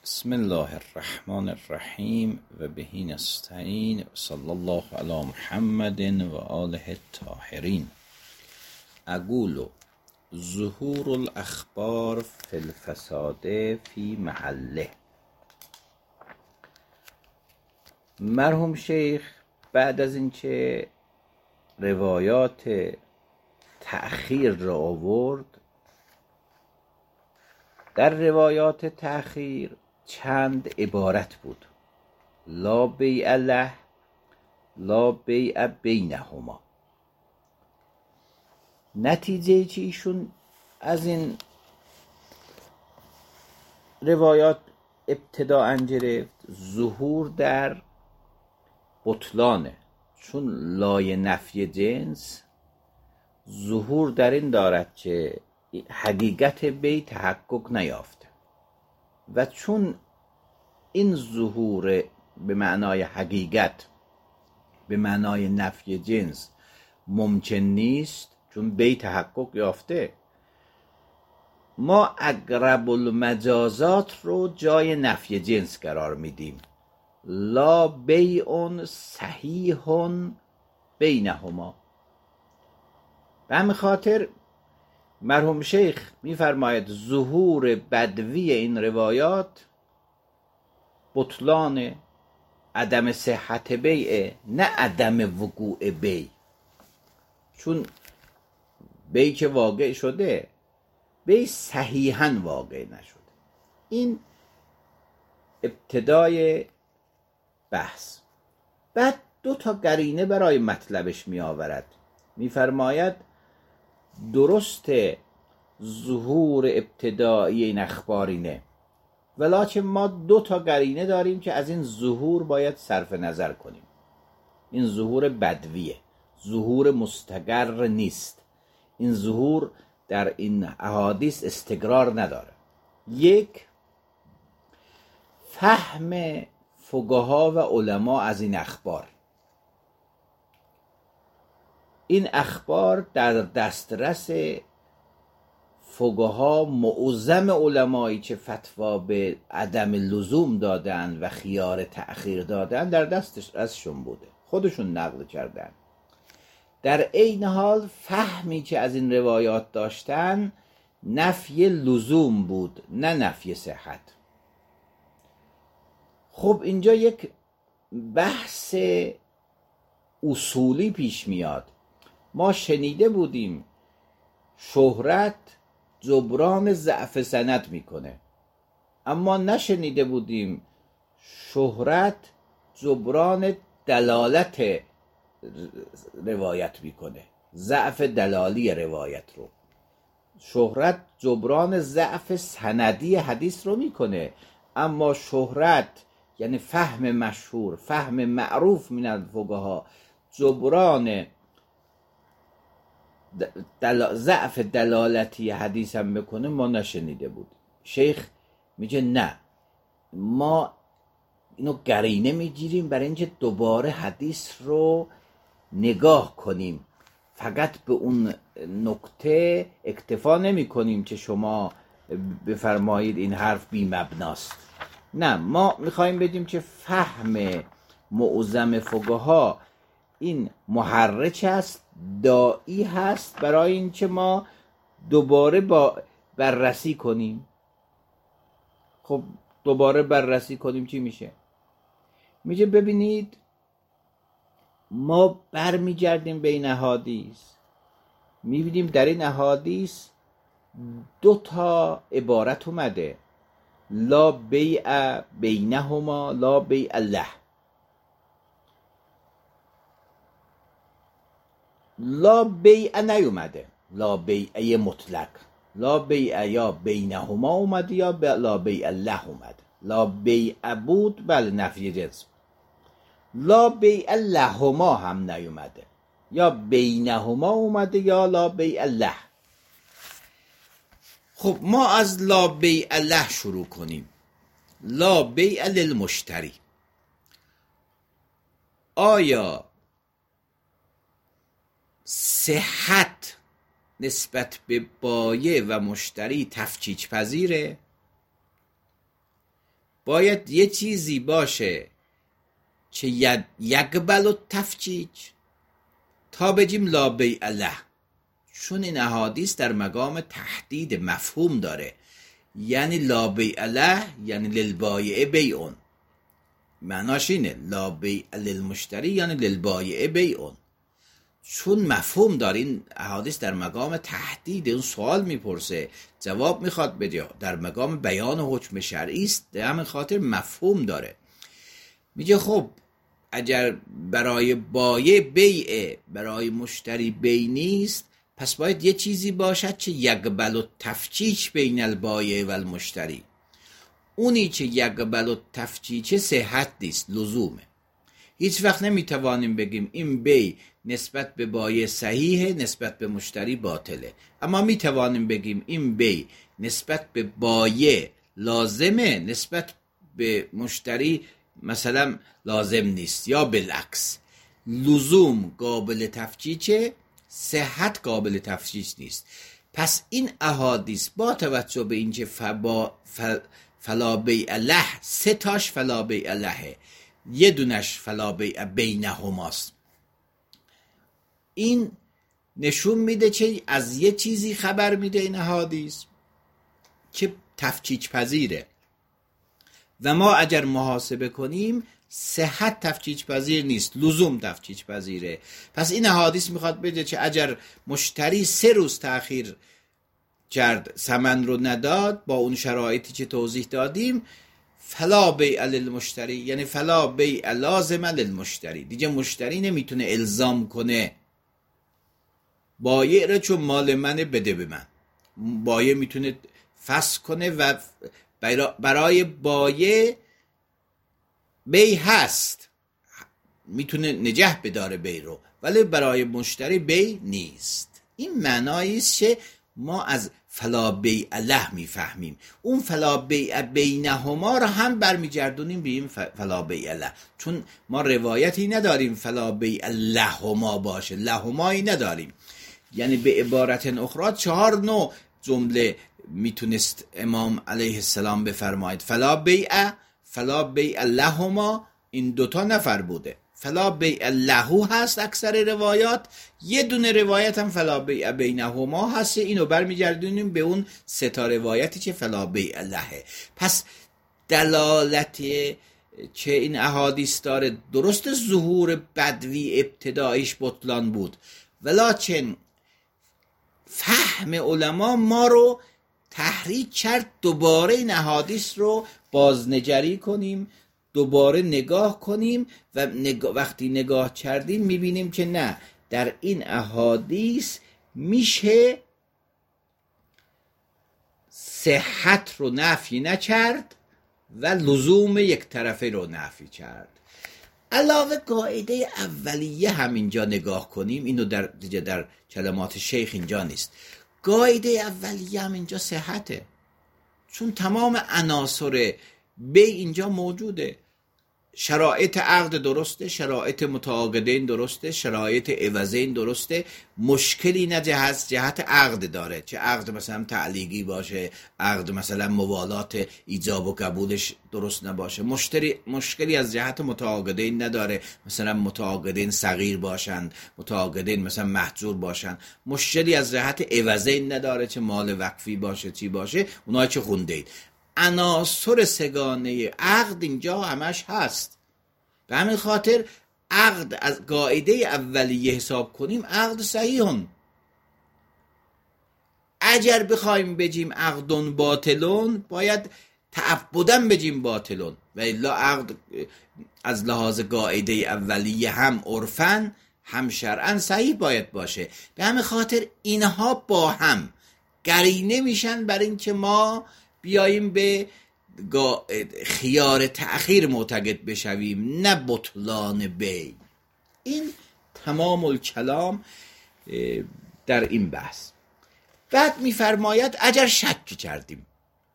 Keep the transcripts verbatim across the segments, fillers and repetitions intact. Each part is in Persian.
بسم الله الرحمن الرحیم و بهی نستعین و صلی الله علی محمد و آله الطاهرین. اقول ظهور الاخبار فی الفساد فی محله. مرحوم شیخ بعد از اینکه روایات تأخیر را آورد، در روایات تأخیر چند عبارت بود: لا بیع له، لا بیع بینهما. نتیجه چی ایشون از این روایات ابتداء گرفت؟ ظهور در بطلانه، چون لای نفی جنس ظهور در این دارد که حقیقت بی تحقق نیافته و چون این ظهور به معنای حقیقت به معنای نفی جنس ممکن نیست، چون بی تحقق یافته، ما اقرب المجازات رو جای نفی جنس قرار میدیم. لا بیع صحیح بینهما. به همین خاطر مرحوم شیخ میفرماید ظهور بدوی این روایات بطلان، عدم صحت بیع، نه عدم وقوع بیع. چون بیع که واقع شده، بیع صحیحاً واقع نشده. این ابتدای بحث. بعد دو تا قرینه برای مطلبش می آورد. میفرماید درست ظهور ابتدایی این اخبارینه، ولیکن ما دو تا قرینه داریم که از این ظهور باید صرف نظر کنیم. این ظهور بدویه، ظهور مستقر نیست. این ظهور در این احادیث استقرار نداره. یک، فهم فقها و علما از این اخبار. این اخبار در دسترس فقها، معظم علمایی که فتوا به عدم لزوم دادن و خیار تأخیر دادن در دستشون بوده، خودشون نقل کردن. در عین حال فهمی که از این روایات داشتن نفی لزوم بود، نه نفی صحت. خب اینجا یک بحث اصولی پیش میاد. ما شنیده بودیم شهرت جبران ضعف سند میکنه، اما نشنیده بودیم شهرت جبران دلالت روایت میکنه، ضعف دلالی روایت رو. شهرت جبران ضعف سندی حدیث رو میکنه، اما شهرت یعنی فهم مشهور، فهم معروف من الفقها، جبران دل... ضعف دلالتی حدیث هم بکنه ما نشنیده بود. شیخ میگه نه، ما اینو قرینه میگیریم برای اینکه دوباره حدیث رو نگاه کنیم، فقط به اون نکته اکتفا نمی کنیم که شما بفرمایید این حرف بی مبناست. نه، ما میخوایم بدیم که فهم معظم فقها این محرک است، داعی هست برای اینکه ما دوباره با بررسی کنیم. خب دوباره بررسی کنیم چی میشه؟ میگه ببینید ما برمیگردیم به این احادیث، میبینیم در این احادیث دو تا عبارت اومده: لا بیع بینهما، لا بیع له. لا بیع نیومده، لا بیع مطلق. لا بیع یا بینهما اومده یا لا بیع له اومده. لا بیع بود، بله نفی جنس. لا بیع لهما هم نیومده، یا بینهما اومده یا لا بیع له. خب ما از لا بیع له شروع کنیم. لا بیع للمشتری. آیا صحت نسبت به بایع و مشتری تفکیک پذیره؟ باید یه چیزی باشه که یقبل التفجیج تا بگیم لا بیع له، چون این احادیث در مقام تحدید مفهوم داره. یعنی لا بیع له یعنی للبایع بیعون، معناش اینه لا بیع للمشتری یعنی للبایع بیعون، چون مفهوم داره. این احادیث در مقام تحدید، اون سوال میپرسه جواب میخواد بده، در مقام بیان حکم شرعی است، در همین خاطر مفهوم داره. میگه خب اگر برای بایع بیع، برای مشتری بیع نیست، پس باید یه چیزی باشد که یقبل التفجیج بین البایع و المشتری. اونی که یقبل التفجیج صحت نیست، لزومه. هیچ وقت نمیتوانیم بگیم این بیع نسبت به بایع صحیحه، نسبت به مشتری باطله، اما میتوانیم بگیم این بیع نسبت به بایع لازمه، نسبت به مشتری مثلا لازم نیست، یا بالعکس. لزوم قابل تفجیجه، صحت قابل تفجیج نیست. پس این احادیث با توجه به اینکه فبا فل فلا بیع له، سه تاش فلا بیع له، یه دونش فلا بیع بینهماست، این نشون میده که از یه چیزی خبر میده این احادیث که تفجیج پذیره. و ما اگر محاسبه کنیم صحت تفجیج پذیر نیست، لزوم تفجیج پذیره. پس این احادیث میخواد بگه که اگر مشتری سه روز تأخیر کرد، ثمن رو نداد با اون شرایطی که توضیح دادیم، فلا بیع للمشتری، یعنی فلا بیع لازم للمشتری. دیگه مشتری نمیتونه الزام کنه بایع رو چون مال منه بده به من. بایع میتونه فسخ کنه و برای بایع بیع هست، میتونه نگه بداره بیع رو، ولی برای مشتری بیع نیست. این معنایی است که ما از فلا بیع له میفهمیم. اون فلا بیع بینهما رو هم برمیگردونیم به این فلا بیع له، چون ما روایتی نداریم فلا بیع لهما باشه، لهمایی نداریم. یعنی به عبارت اخرى چهار نوع جمله میتونست امام علیه السلام بفرماید. فلا بیع، فلا بیع لهما، این دوتا نفر بوده. فلا بیع لهو هست اکثر روایات، یه دونه روایت هم فلا بیع بینهما هست. اینو برمیگردونیم به اون سه تا روایتی که فلا بیع لهه. پس دلالت که این احادیث داره، درست ظهور بدوی ابتدایش بطلان بود، ولکن فهم علما ما رو تحریک کرد دوباره این احادیث رو بازنگری کنیم، دوباره نگاه کنیم و نگاه وقتی نگاه کردیم میبینیم که نه، در این احادیث میشه صحت رو نفی نکرد و لزوم یک طرفه رو نفی کرد. علاوه قاعده اولیه هم اینجا نگاه کنیم، اینو در دیگه در کلمات شیخ اینجا نیست. قاعده اولیه هم اینجا صحته، چون تمام عناصر بیع اینجا موجوده. شرایط عقد درسته، شرایط متعاقدین درسته، شرایط عوضین درسته، مشکلی نه جهت جهت عقد داره، چه عقد مثلا تعلیقی باشه، عقد مثلا موالات ایجاب و قبولش درست نباشه. مشتری مشکلی از جهت متعاقدین نداره، مثلا متعاقدین صغیر باشند، متعاقدین مثلا محجور باشند. مشکلی از جهت عوضین نداره، چه مال وقفی باشه چی باشه، اونها چه خونده اید. عناصر سگانه عقد اینجا همش هست. به همین خاطر عقد از قاعده اولیه حساب کنیم عقد صحیحون. اگر بخوایم بگیم عقدون باطلون، باید تعبداً بگیم باطلون، و الا عقد از لحاظ قاعده اولیه هم عرفاً هم شرعاً صحیح باید باشه. به همین خاطر اینها با هم قرینه میشن بر این که ما بیاییم به خیار تأخیر معتقد بشویم، نه بطلان بیع. این تمام الکلام در این بحث. بعد میفرماید اگر شک کردیم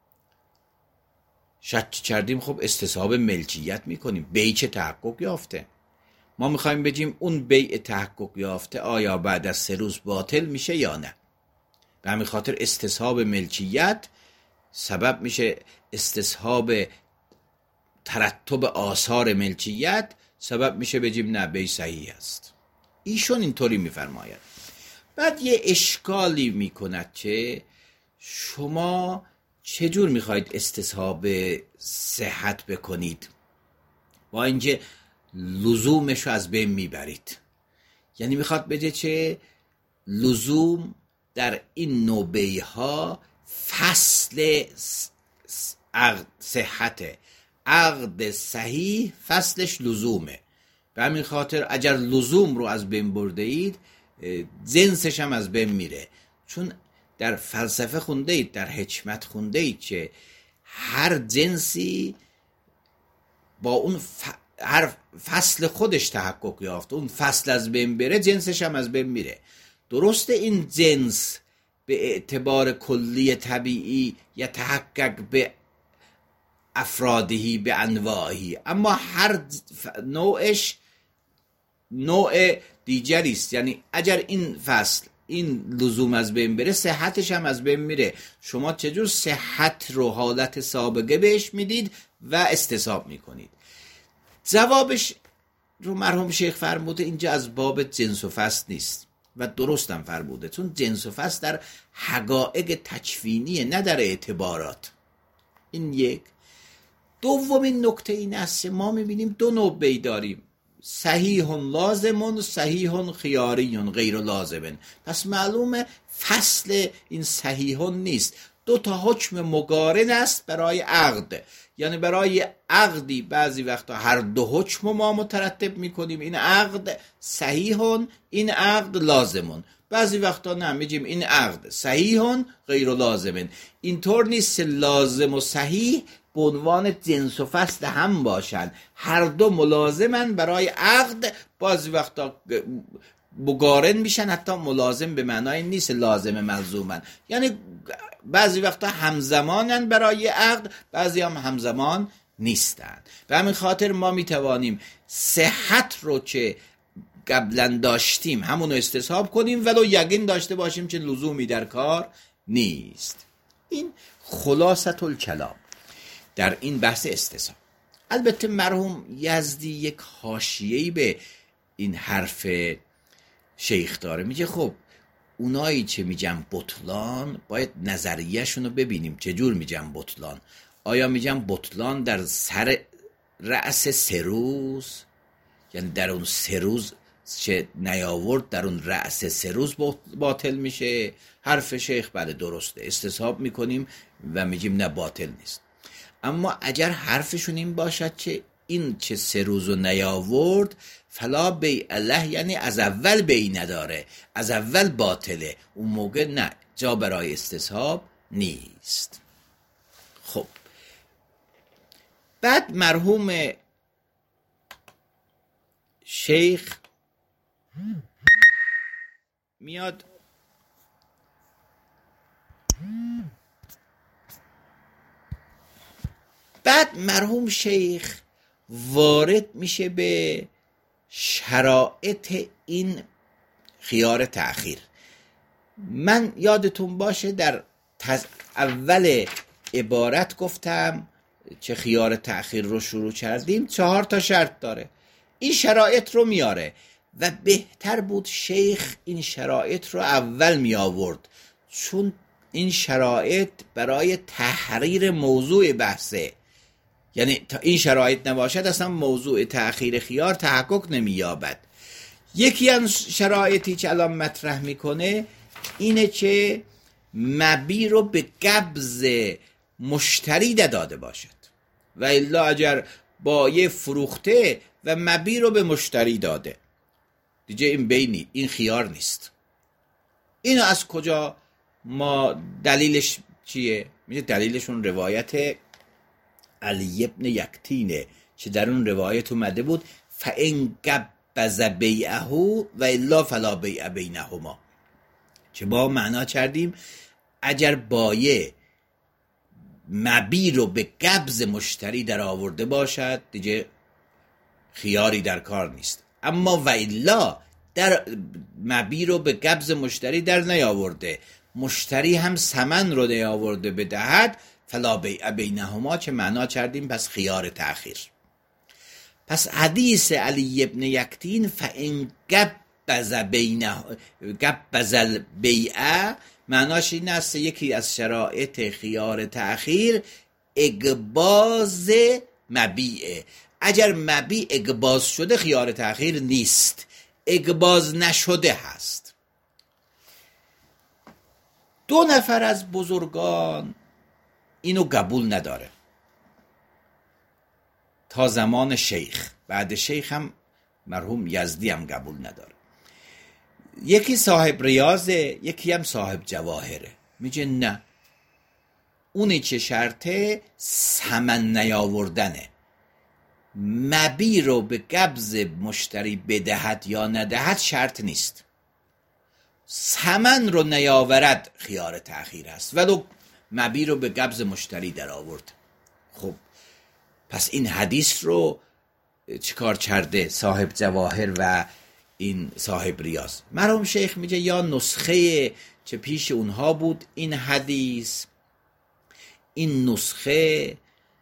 شک کردیم خب استصحاب ملکیت میکنیم، بیع چه تحقق یافته. ما میخوایم بگیم اون بیع تحقق یافته آیا بعد از سه روز باطل میشه یا نه. به همین خاطر استصحاب ملکیت سبب میشه استصحاب ترتب آثار ملکیت سبب میشه بگیم نه بی صحیح است. ایشون اینطوری میفرماید. بعد یه اشکالی میکند که شما چجور میخواید استصحاب صحت بکنید با اینکه لزومش رو از بین میبرید. یعنی میخواد بگه چه لزوم در این نوبه ها فصل عقد صحته، عقد صحیح فصلش لزومه. به همین خاطر اگر لزوم رو از بین برده اید جنسش هم از بین میره. چون در فلسفه خونده اید، در حکمت خونده اید که هر جنسی با اون ف... هر فصل خودش تحقق یافت، اون فصل از بین بره جنسش هم از بین میره. درسته این جنس به اعتبار کلی طبیعی یا تحقق به افرادی به انواعی، اما هر نوعش نوع دیگری است. یعنی اگر این فصل این لزوم از بین بره صحتش هم از بین میره. شما چجور صحت رو حالت سابقه بهش میدید و استصحاب میکنید؟ جوابش رو مرحوم شیخ فرموده اینجا از باب جنس و فصل نیست و درستم فرموده، چون جنس و فصل در حقایق تکوینیه نه در اعتبارات. این یک. دومین نکته این است ما میبینیم دو نوع بی داریم، صحیح لازمون، صحیح خیاری غیر لازمن. پس معلومه فصل این صحیح نیست، دو تا حکم مقارن است برای عقد. یعنی برای عقدی بعضی وقتا هر دو حکم ما مترتب میکنیم، این عقد صحیح، این عقد لازمون. بعضی وقتا نه میگیم این عقد صحیح غیر لازمن. اینطور نیست لازم و صحیح به عنوان جنس و فصل هم باشن، هر دو ملازمن برای عقد. بعضی وقتا مقارن میشن، حتی ملازم به معنای نیست لازم ملزومن، یعنی بعضی وقتا همزمانن برای عقد، بعضی هم همزمان نیستن. به همین خاطر ما میتوانیم صحت رو که قبلا داشتیم همونو استصحاب کنیم ولو یقین داشته باشیم که لزومی در کار نیست. این خلاصة الکلام در این بحث استصحاب. البته مرحوم یزدی یک حاشیه‌ای به این حرف شیخ داره، میگه خب اونایی که میگن بطلان باید نظریه‌شون رو ببینیم چجور میگن بطلان. آیا میگن بطلان در سر رأس سه روز، یعنی در اون سه روز چه نیاورد در اون رأس سه روز باطل میشه؟ حرف شیخ بله درسته، استصحاب میکنیم و میگیم نه باطل نیست. اما اگر حرفشون این باشد که این چه سه روزو نیاورد فلا بیع له، یعنی از اول بیع نداره، از اول باطله، اون موقع نه، جا برای استصحاب نیست. خب بعد مرحوم شیخ میاد بعد مرحوم شیخ وارد میشه به شرایط این خیار تأخیر. من یادتون باشه در تز... اول عبارت گفتم که خیار تأخیر رو شروع کردیم چهار تا شرط داره، این شرایط رو میاره و بهتر بود شیخ این شرایط رو اول می آورد، چون این شرایط برای تحریر موضوع بحثه. یعنی تا این شرایط نباشد اصلا موضوع تأخیر خیار تحقق نمی یابد. یکی از شرایطی که الان مطرح میکنه اینه که مبیع رو به قبض مشتری داده باشد و الا اگر بایع فروخته و مبیع رو به مشتری داده دیگه این بینی، این خیار نیست. اینو از کجا ما دلیلش چیه؟ میگه دلیلشون روایت علی ابن یکتینه که در اون روایت اومده بود فَإِنْ قَبَّضَ بَیْعَهُ و الا فلا بیع بینهما، که با معنا کردیم اگر بایع مبیع رو به قبض مشتری در آورده باشد دیگه خیاری در کار نیست. اما و الا در مبیع رو به قبض مشتری در نیاورده، مشتری هم ثمن رو نیاورده بدهد، فلا بیع بینهما، چه معنا کردیم؟ پس خیار تأخیر. پس حدیث علی ابن یکتین فان گبز بینه گبز البیع، معناش این است یکی از شرایط خیار تأخیر اگباز مبیعه. اگر مبیع اگباز شده خیار تأخیر نیست، اگباز نشده هست. دو نفر از بزرگان اینو قبول نداره تا زمان شیخ، بعد شیخ هم مرحوم یزدی هم قبول نداره. یکی صاحب ریاضه، یکی هم صاحب جواهره. میگه نه، اونی که شرطه ثمن نیاوردنه. مبی رو به قبض مشتری بدهد یا ندهد شرط نیست، ثمن رو نیاورد خیار تأخیر است، ولو مبی رو به قبض مشتری در آورد. خب پس این حدیث رو چیکار کرده صاحب جواهر و این صاحب ریاض؟ مرحوم شیخ میگه یا نسخه چه پیش اونها بود این حدیث، این نسخه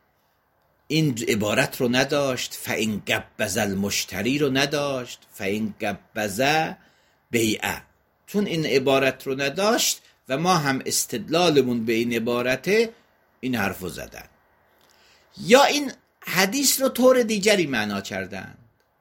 این عبارت رو نداشت، فان گبز المشتری رو نداشت، فان گبز بیعه، چون این عبارت رو نداشت و ما هم استدلالمون به این عبارته، این حرف رو زدن. یا این حدیث رو طور دیگری معنا کردن،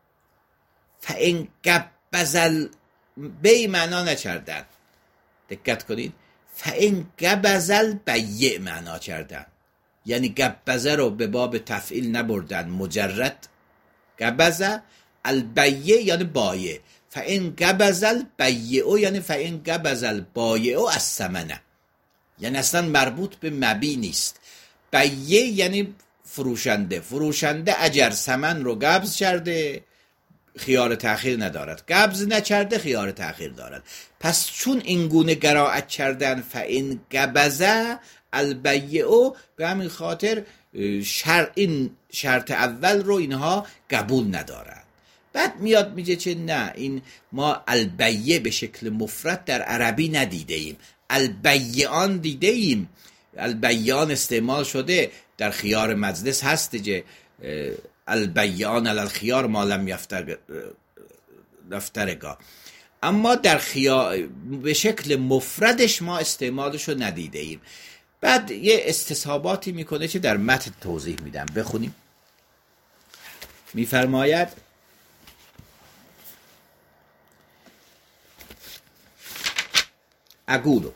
فان گبز البیع معنا نکردن، دقت کنید، فان گبز البیع معنا کردن، یعنی گبزه رو به باب تفعیل نبردن، مجرد گبزه البیع یعنی بایع، فان گبز البیع یعنی فان گبز البایع الثمنه، یعنی اصلا مربوط به مبی نیست. بیع یعنی فروشنده، فروشنده اگر ثمن رو قبض کرده خیار تأخیر ندارد، قبض نکرده خیار تأخیر دارد. پس چون این گونه قرائت کردن فان گبز البیع، به همین خاطر شر این شرط اول رو اینها قبول ندارن. بعد میاد میگه چه نه، این ما البیع به شکل مفرد در عربی ندیده ایم، البیعان دیده ایم، البیعان استعمال شده در خیار مجلس هست که البیعان علی الخیار ما لم یفتر دفترگاه، اما در خیار به شکل مفردش ما استعمالش رو ندیده ایم. بعد یه استصحاباتی میکنه که در متن توضیح میدم، بخونیم. میفرماید اقولو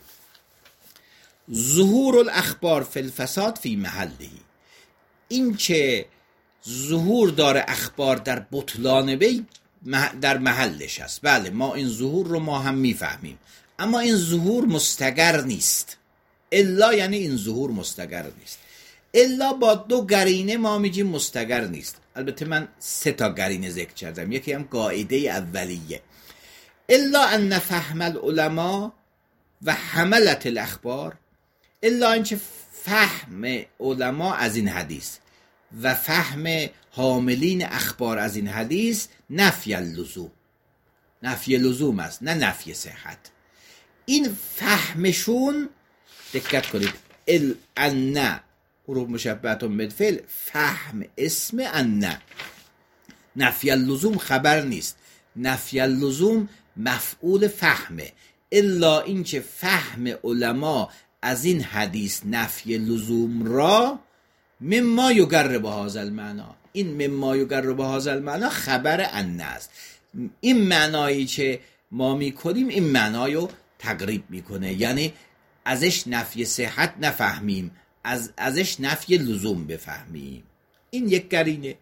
ظهور الاخبار فی الفساد فی محله، این که ظهور داره اخبار در بطلان بی در محلش است. بله ما این ظهور رو ما هم میفهمیم، اما این ظهور مستقر نیست. الا یعنی این ظهور مستقر نیست، الا با دو قرینه ما میگیم مستقر نیست. البته من سه تا قرینه ذکر کردم، یکی هم قاعده اولیه، الا ان فهم العلماء و حملت الاخبار، الا اینکه فهم علما از این حدیث و فهم حاملین اخبار از این حدیث نفی اللزوم، نفی لزوم است نه نفی صحت. این فهمشون دقت کنید، ال ان حروف مشبهه بالفعل، فهم اسم ان، نفی اللزوم خبر نیست، نفی اللزوم مفعول فهمه. الا اینکه فهم علما از این حدیث نفی لزوم را مما یقرب هذا المعنی، این مما یقرب هذا المعنی خبر ان است. این معنایی که ما میکنیم این معنایو تقریب میکنه، یعنی ازش نفی صحت نفهمیم، از ازش نفی لزوم بفهمیم. این یک قرینه.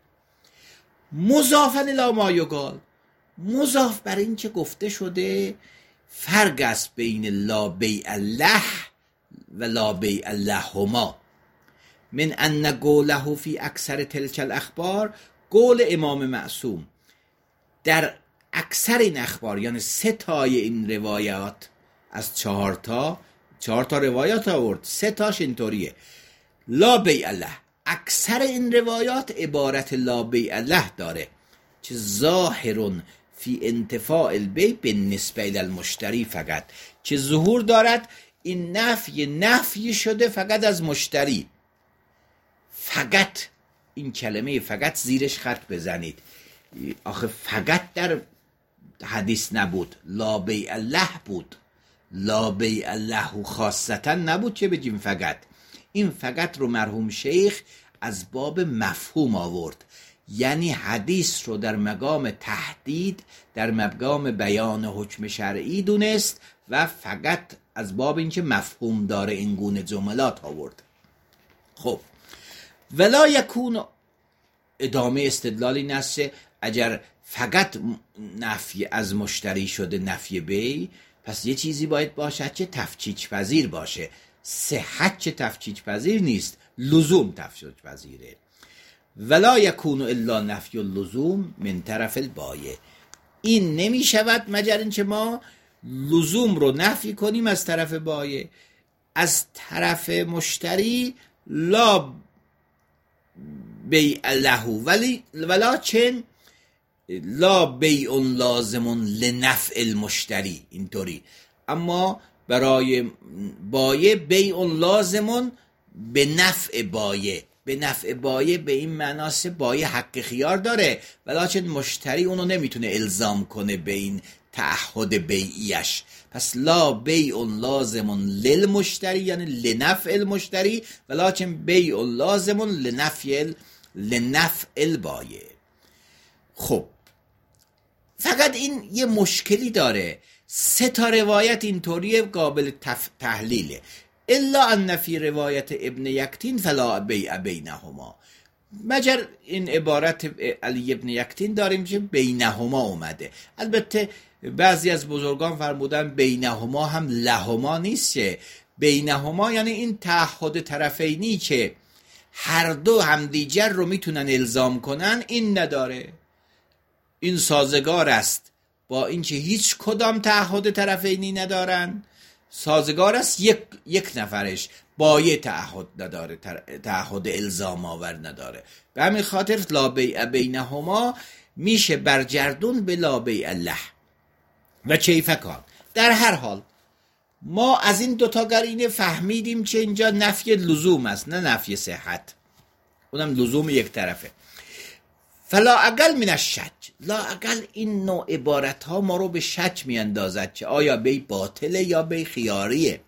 مضافاً الی ما یقال، مضاف بر این که گفته شده فرق است بین لا بیع له و لا بیع لهما، من ان قوله فی اکثر تلک الاخبار، قول امام معصوم در اکثر این اخبار، یعنی سه تای این روایات از چهار تا چهار تا روایات آورد، سه تاش اینطوریه لا بیع له، اکثر این روایات عبارت لا بیع له داره که ظاهرون فی انتفاع البیع بالنسبه الی المشتری، فقط که ظهور دارد این نفی نفی شده فقط از مشتری، فقط این کلمه فقط زیرش خط بزنید. آخه فقط در حدیث نبود، لا بیع الله بود، لا بیع الله خاصتا نبود که بگیم فقط. این فقط رو مرحوم شیخ از باب مفهوم آورد، یعنی حدیث رو در مقام تهدید، در مقام بیان حکم شرعی دونست و فقط از باب اینکه مفهوم داره این گونه جملات آورد. خب ولا یکون، ادامه استدلال این است اگر فقط نفی از مشتری شده نفی بی، پس یه چیزی باید باشد که تفکیک پذیر باشه. صحت که تفکیک پذیر نیست، لزوم تفکیک پذیره. ولا یکون الا نفی اللزوم من طرف البایع، این نمی شود مگر اینکه ما لزوم رو نفی کنیم از طرف بایع. از طرف مشتری لا بیع له، ولی ولکن لا بیع لازم لنفع المشتری، اینطوری. اما برای بایع بیع لازم به نفع بایع، به نفع بایع به این معناست بایع حق خیار داره، ولکن مشتری اونو نمیتونه الزام کنه به این تعهد بیعیش. پس لا بیع لازم للمشتری یعنی لنفع المشتری، ولکن بیع لازم لنفع لنفع البایع. خب فقط این یه مشکلی داره، سه تا روایت اینطوری قابل تحلیله. الا ان فی روایت ابن یکتین فلا بیع بینهما، مگر این عبارت علی ابن یکتین داریم که بینهما اومده. البته بعضی از بزرگان فرمودن بینهما هم لهما نیست، که بینهما یعنی این تعهد طرفینی که هر دو همدیگر رو میتونن الزام کنن، این نداره. این سازگار است با اینکه هیچ کدام تعهد طرفینی ندارن، سازگار است یک یک نفرش بایع تعهد نداره، تعهد الزام آور نداره. به همین خاطر لا بیع بینهما میشه برگردون به لا بیع الله و کیف کان. در هر حال ما از این دوتا قرینه فهمیدیم که اینجا نفی لزوم است نه نفی صحت، اونم لزوم یک طرفه. فلا اقل من الشک، لا اقل این نوع عبارت ها ما رو به شک می اندازد که آیا بی باطله یا بی خیاریه.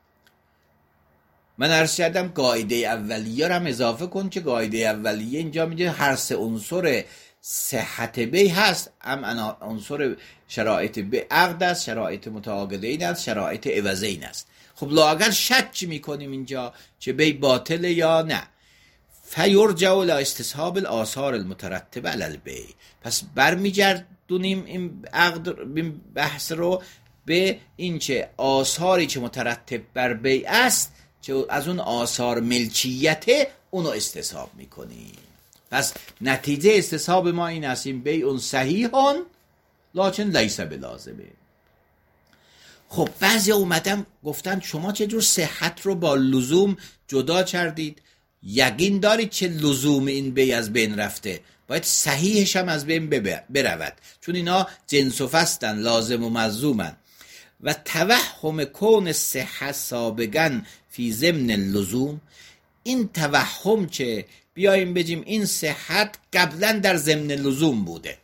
من عرض کردم قاعده اولیه رو هم اضافه کن که قاعده اولیه اینجا میگه هر سه عنصر صحت بی هست، هم عنصر شرایط بی عقد است، شرایط متعاقدین است، شرایط عوضین است. خب لا اقل شک میکنیم اینجا که بی باطله یا نه. فیرجع الى استصحاب الاثار المترتبه علی البیع، پس برمیگردونیم این عقد این بحث رو به این که آثاری که مترتب بر بیع است که از اون آثار ملکیت اونو استصحاب میکنیم. پس نتیجه استصحاب ما این است این بیع صحیحون لکن لیس بلازمه. خب بعضی اومدن گفتن شما چجور صحت رو با لزوم جدا کردید؟ یقین دارید چه لزوم این بیع از بین رفته، باید صحیحش هم از بین برود، چون اینا جنس و فصلن، لازم و ملزومن. و توهم کون صحت سابقا فی ضمن اللزوم، این توهم که بیاییم بگیم این صحت قبلا در ضمن لزوم بوده،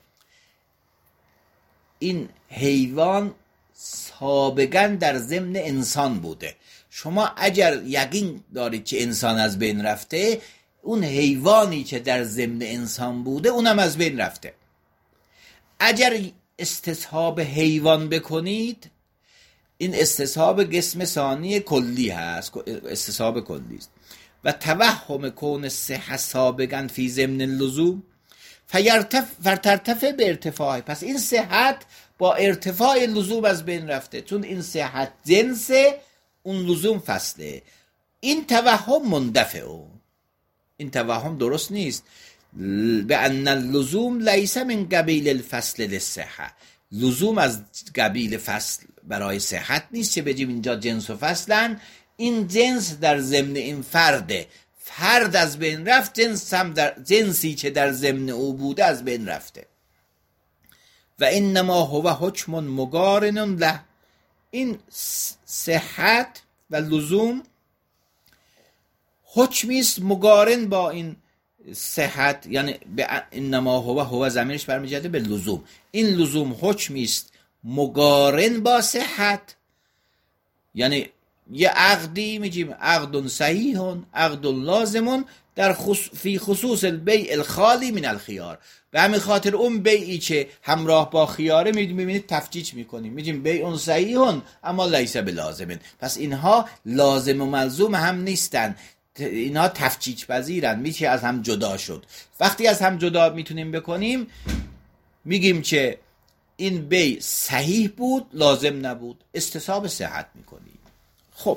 این حیوان سابقا در ضمن انسان بوده. شما اگر یقین دارید که انسان از بین رفته، اون حیوانی که در ضمن انسان بوده اونم از بین رفته. اگر استصحاب حیوان بکنید، این استصحاب قسم ثانی کلی هست، استصحاب کلی است. و توهم کون صحت سابقا فی ضمن اللزوم فرترتفع به ارتفاع، پس این صحت با ارتفاع لزوم از بین رفته، چون این صحت جنسه اون لزوم فصله. این توهم مندفعه، این توهم درست نیست. به ان اللزوم لیس من قبیل الفصل للصحه، لزوم از قبیل فصل برای صحت نیست که بگیم اینجا جنس و فصلن. این جنس در ضمن این فرده، فرد از بین رفت، جنس هم در جنسی که در ضمن او بوده از بین رفته. و انما هو حکم مقارن له، این صحت و لزوم حکمی است مقارن با این صحت، یعنی به انما هو هو ضمیرش برمیگرده به لزوم. این لزوم حکمی است مقارن با صحت، یعنی یه عقدی میگیم عقد صحیح عقد لازم در خص... فی خصوص البیع الخالی من الخیار. به همین خاطر اون بیعی که همراه با خیاره میبینید تفکیک میکنیم، میگیم بیع صحیح اما لیس بلازم. پس اینها لازم و ملزوم هم نیستن، اینها تفکیک پذیرن، میشه از هم جدا شد. وقتی از هم جدا میتونیم بکنیم میگیم که این بیع صحیح بود لازم نبود، استصحاب صحت میکنیم. خب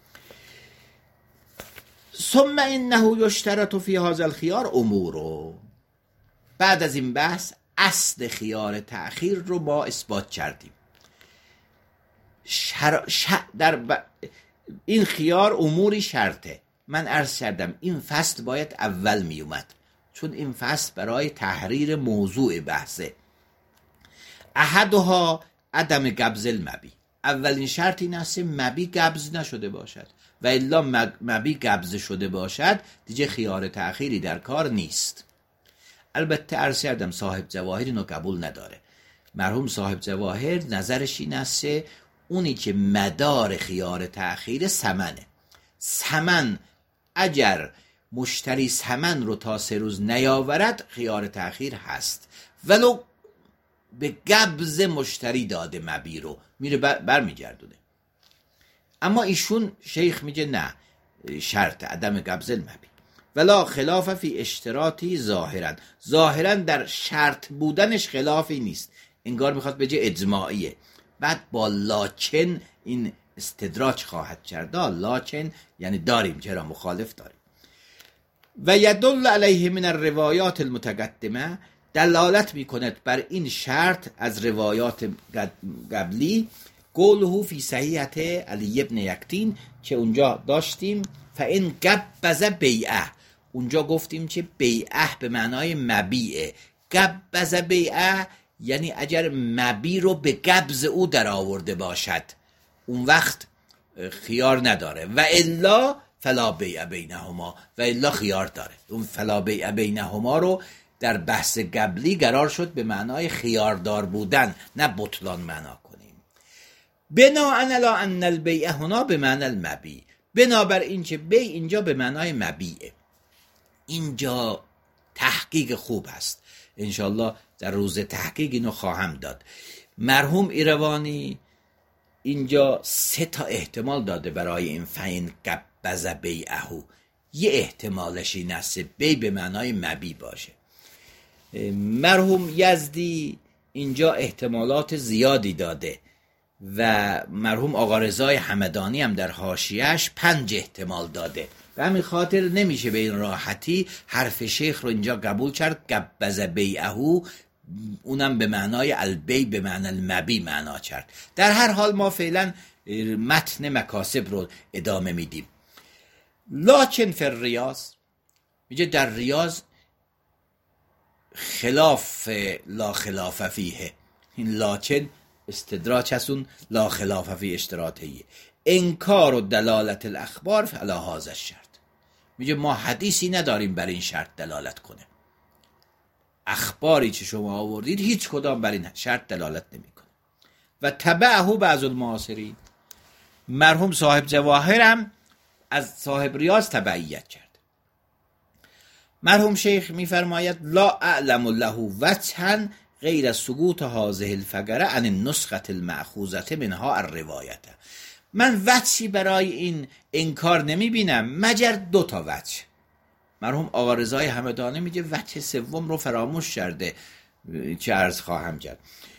ثم انه یشترط فی هذا الخیار امور. بعد از این بحث اصل خیار تأخیر رو ما اثبات کردیم. شر... ش... در ب... این خیار اموری شرطه. من عرض کردم این فصل باید اول می اومد، چون این فصل برای تحریر موضوع بحثه. احدها عدم قبض المبی. اولین شرط این است مبی قبض نشده باشد، و الا مبی قبض شده باشد دیگه خیار تأخیری در کار نیست. البته عرض کردم صاحب جواهر اینو قبول نداره. مرحوم صاحب جواهر نظرش این است اونی که مدار خیار تأخیر ثمنه. ثمن اگر مشتری ثمن رو تا سه روز نیاورد خیار تأخیر هست، ولو به قبض مشتری داده مبی رو میره بر میگردونه. اما ایشون شیخ میگه نه، شرط عدم قبض المبی ولا خلاف فی اشتراطی ظاهرا. ظاهرا در شرط بودنش خلافی نیست، انگار میخواد بگه اجماعیه. بعد با لاکن این استدراج خواهد کرد. لاکن یعنی داریم، چرا مخالف داریم. و یدل علیه من الروایات المتقدمه، دلالت میکند بر این شرط از روایات قبلی. قوله فی صحیحت علی ابن یکتین که اونجا داشتیم فان قبض بیعه، اونجا گفتیم که بیعه به معنای مبیعه. قبض بیعه یعنی اگر مبی رو به قبض او در آورده باشد اون وقت خیار نداره، و الا فلا بیع بینهما، و الا خیار داره. اون فلا بیع بینهما رو در بحث قبلی قرار شد به معنای خیاردار بودن، نه بطلان معنا کنیم. بناء علی ان البیع هنا به معنی المبیع، بنابر این که بیع اینجا به معنای مبیعه. اینجا تحقیق خوب هست، انشالله در روز تحقیق اینو خواهم داد. مرحوم ایروانی اینجا سه تا احتمال داده برای این فین قبض بیعهو. یه احتمالش این است بی به معنای مبی باشه. مرحوم یزدی اینجا احتمالات زیادی داده و مرحوم آقا رضای همدانی هم در حاشیه‌اش پنج احتمال داده. به همین خاطر نمیشه به این راحتی حرف شیخ رو اینجا قبول کرد قبض بیعهو، اونم به معنای البی به معنی المبی معنا کرد. در هر حال ما فعلا متن مکاسب رو ادامه میدیم. لاکن فی الریاض، میگه در ریاض خلاف لا خلاف فیه. این لاکن استدراج هستون لا خلاف فی اشتراطیه. انکار و دلالت الاخبار فعلا هذا الشرط. میگه ما حدیثی نداریم بر این شرط دلالت کنه. اخباری که شما آوردید هیچ کدام بر این شرط دلالت نمیکنه. و تبعه بعض المعاصرین، مرحوم صاحب جواهر هم از صاحب ریاض تبعیت کرد. مرحوم شیخ میفرماید لا اعلم له وجها غیر سقوط هذه الفقره عن النسخه المأخوذه منها الروایت. من وجهی برای این انکار نمیبینم مگر دو تا وجه. مرحوم آقا رضای همدانی میگه وجه سوم رو فراموش کرده چه عرض خواهم کرد.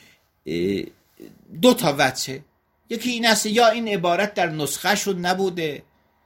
دو تا وجه، یکی این است یا این عبارت در نسخه شون نبوده،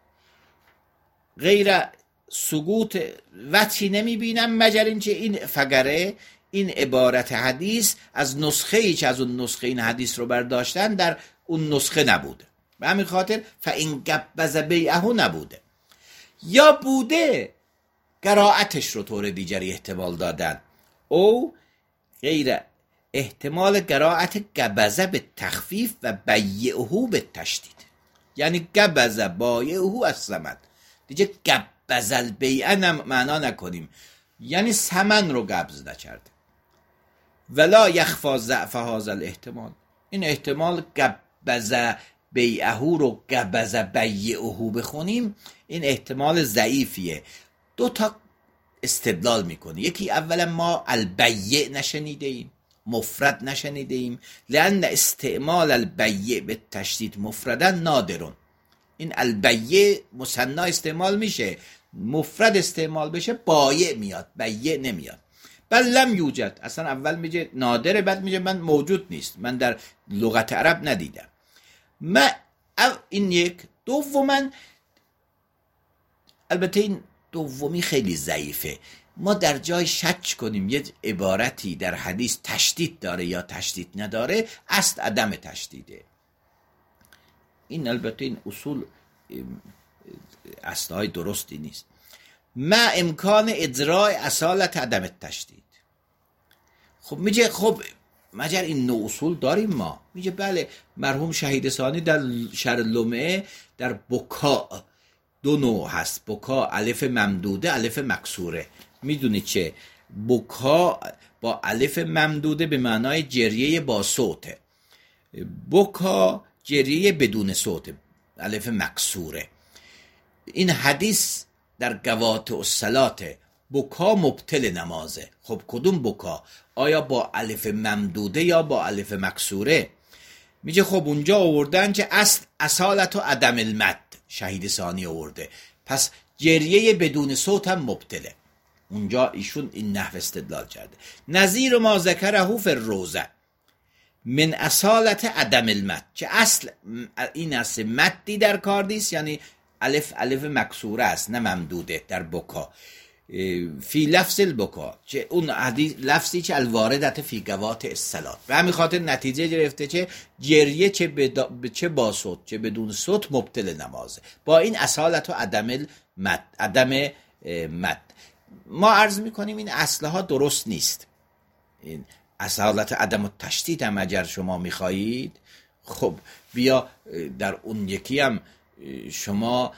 غیر سقوط وجهی نمیبینم مگر اینکه این فقره این عبارت حدیث از نسخه ای که از اون نسخه این حدیث رو برداشتن در اون نسخه نبوده، به همین خاطر فإن قبض بیعه نبوده. یا بوده قرائتش رو طور دیگری احتمال دادن، او غیر احتمال قرائت قبض به تخفیف و بیعه به تشدید، یعنی قبض بایعه از ثمن، دیگه قبض البیع معنا نکنیم، یعنی ثمن رو قبض نکرده. ولا یخفا ضعف هذا الاحتمال، این احتمال قبض بیعه رو قبض بیعه بخونیم، این احتمال ضعیفیه. دو تا استدلال میکنه. یکی اولا ما البیع نشنیده ایم، مفرد نشنیده ایم، لأن استعمال البیع به تشدید مفردن نادرون. این البیع مثنا استعمال میشه، مفرد استعمال بشه بایع میاد، بیع نمیاد. بل لم یوجد، اصلا اول میگه نادره، بعد میگه من موجود نیست، من در لغت عرب ندیدم. ما این یک. دوما البته این دومی خیلی ضعیفه، ما در جای شک کنیم یه عبارتی در حدیث تشدید داره یا تشدید نداره، اصل عدم تشدیده. این البته این اصول اصلهای درستی نیست. ما امکان اجرای اصالت عدم تشدید. خب میگه خب مگر این نوع اصول داریم ما؟ میگه بله، مرحوم شهید ثانی در شرح لمعه در بکا دو نوع هست، بکا الف ممدوده الف مکسوره. میدونید چه؟ بکا با الف ممدوده به معنای جریه با صوته، بکا جریه بدون صوته الف مکسوره. این حدیث در قواطع الصلات بکا مبطل نمازه. خب کدوم بکا؟ آیا با الف ممدوده یا با الف مکسوره؟ میگه خب اونجا آوردن که اصل اصالت و عدم المد، شهید ثانی آورده، پس جریه بدون صوت هم مبطله. اونجا ایشون این نحو استدلال کرده. نظیر ما ذکره فی الروضه من اصالت عدم المد، که اصل این است مدی در کار نیست، یعنی الف الف مکسوره است نه ممدوده در بکا. فی لفظ البکا، که اون حدیث لفظی که الواردت فی قواطع الصلات، به همین خاطر نتیجه گرفته که جریه چه بدا... چه با صوت چه بدون صوت مبطل نمازه، با این اصالت و عدم المد، عدم مد. ما عرض میکنیم این اصلها درست نیست. این اصالت عدم التشدید هم اگر شما میخواهید، خب بیا در اون یکی هم شما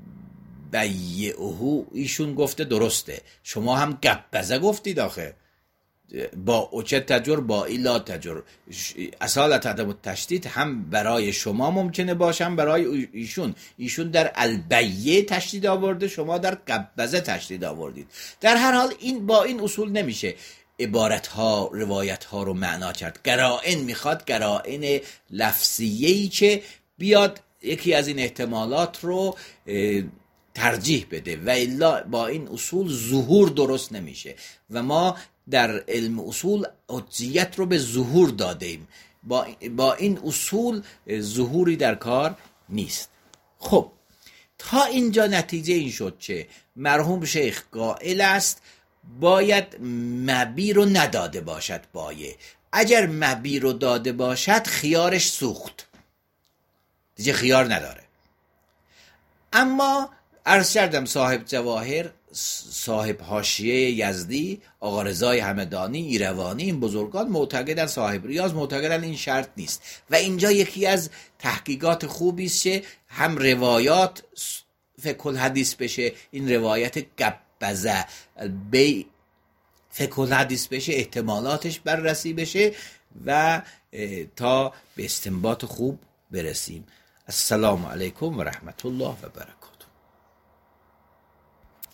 بیعه ایشون گفته درسته، شما هم قبضه گفتید آخه، با اوچه تجر با ایلا تجر. اصالت عدم التشدید هم برای شما ممکنه باشه هم برای ایشون. ایشون در البیع تشدید آورده، شما در قبضه تشدید آوردید. در هر حال این با این اصول نمیشه عبارت ها روایت ها رو معنا کرد. قرائن میخواد، قرائن لفظیه‌ای که بیاد یکی از این احتمالات رو ترجیح بده، و الا با این اصول ظهور درست نمیشه. و ما در علم اصول حجیت رو به ظهور دادیم، با با این اصول ظهوری در کار نیست. خب تا اینجا نتیجه این شد که مرحوم شیخ قائل است باید مبی رو نداده باشد بایه. اگر مبی رو داده باشد خیارش سوخت، دیگه خیار نداره. اما عرض کردم صاحب جواهر، صاحب حاشیه یزدی، آقا رضای همدانی، ایروانی، این بزرگان معتقدن، صاحب ریاض معتقدن این شرط نیست. و اینجا یکی از تحقیقات خوبی است که هم روایات فقه الحدیث بشه، این روایت قبضه بی فقه الحدیث بشه، احتمالاتش بررسی بشه و تا به استنباط خوب برسیم. السلام علیکم و رحمت الله و برکاته.